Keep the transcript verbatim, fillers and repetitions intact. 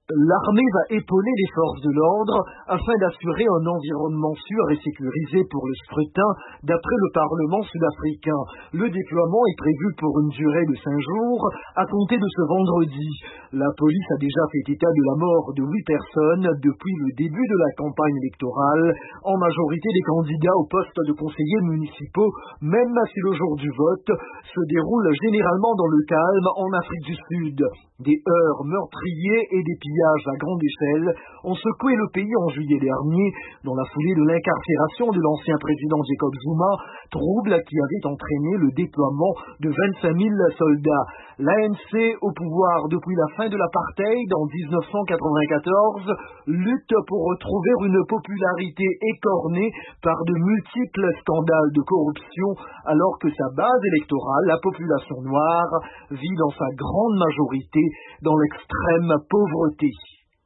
L'armée va épauler les forces de l'ordre afin d'assurer un environnement sûr et sécurisé pour le scrutin, d'après le Parlement sud-africain. Le déploiement est prévu pour une durée de cinq jours, à compter de ce vendredi. La police a déjà fait état de la mort de huit personnes depuis le début de la campagne électorale, en majorité des candidats au poste de conseillers municipaux, même si le jour du vote se déroule généralement dans le calme en Afrique du Sud. Des heurts meurtriers et des pillages à grande échelle ont secoué le pays en juillet dernier, dans la foulée de l'incarcération de l'ancien président Jacob Zuma, trouble qui avait entraîné le déploiement de vingt-cinq mille soldats. L'A N C, au pouvoir depuis la fin de l'apartheid en dix-neuf cent quatre-vingt-quatorze, lutte pour retrouver une popularité écornée par de multiples scandales de corruption, alors que sa base électorale, la population noire, vit dans sa grande majorité dans l'extrême pauvreté.